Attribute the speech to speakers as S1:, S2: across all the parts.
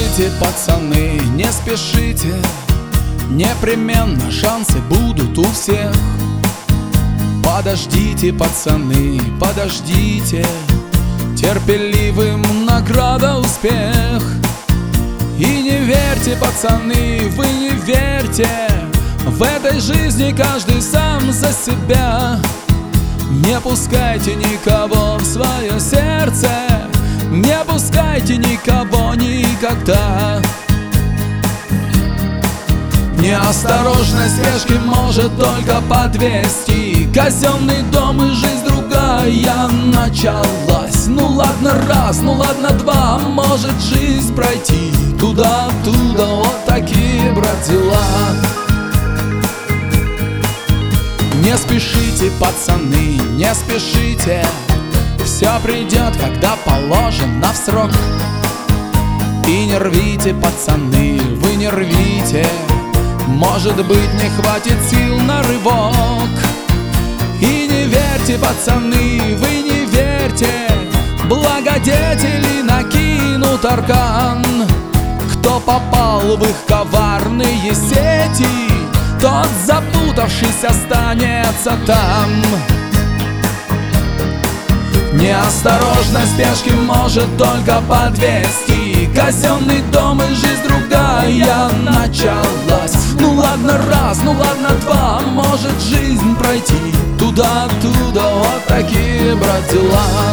S1: спешите, пацаны, не спешите, непременно шансы будут у всех. Подождите, пацаны, подождите, терпеливым награда успех. И не верьте, пацаны, вы не верьте, в этой жизни каждый сам за себя. Не пускайте никого в свое сердце, не пускайте никого никогда. Неосторожность спешки может только подвести. Казенный дом и жизнь другая началась. Ну ладно раз, ну ладно два, может жизнь пройти туда-оттуда, вот такие, брат, дела. Не спешите, пацаны, не спешите, все придет, когда положено в срок. И не рвите, пацаны, вы не рвите, может быть, не хватит сил на рывок. И не верьте, пацаны, вы не верьте, благодетели накинут аркан. Кто попал в их коварные сети, тот, запутавшись, останется там. Неосторожность спешки может только подвести. Казенный дом и жизнь другая началась. Ну ладно раз, ну ладно два, может жизнь пройти туда-оттуда, вот такие, брат, дела.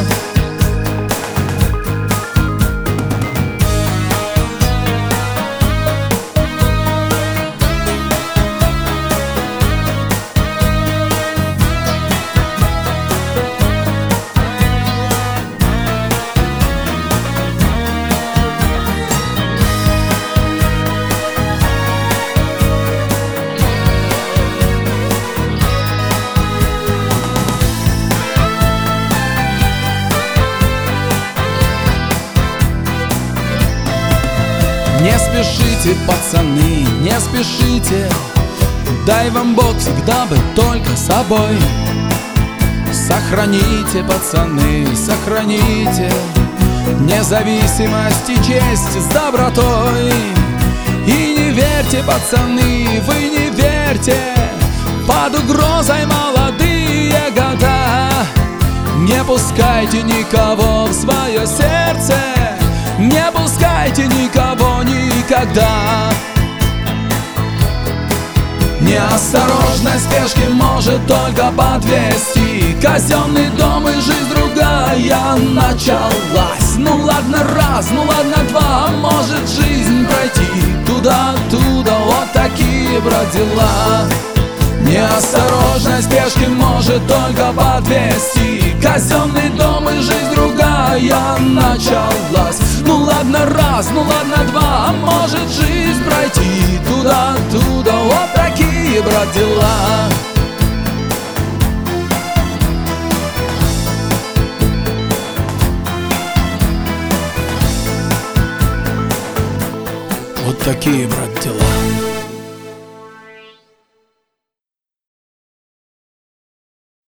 S1: Не спешите, пацаны, не спешите, дай вам Бог всегда быть только собой. Сохраните, пацаны, сохраните независимость и честь с добротой. И не верьте, пацаны, вы не верьте, под угрозой молодые года. Не пускайте никого в свое сердце, не пускайте никого никогда. Неосторожность спешки может только подвести. Казенный дом и жизнь другая началась. Ну ладно раз, ну ладно два, может жизнь пройти туда-оттуда, вот такие, брат, дела. Неосторожность спешки может только подвести. Казенный дом и жизнь другая началась. Ну ладно раз, ну ладно два, может жизнь пройти туда-оттуда, вот такие, брат, дела. Вот такие, брат, дела.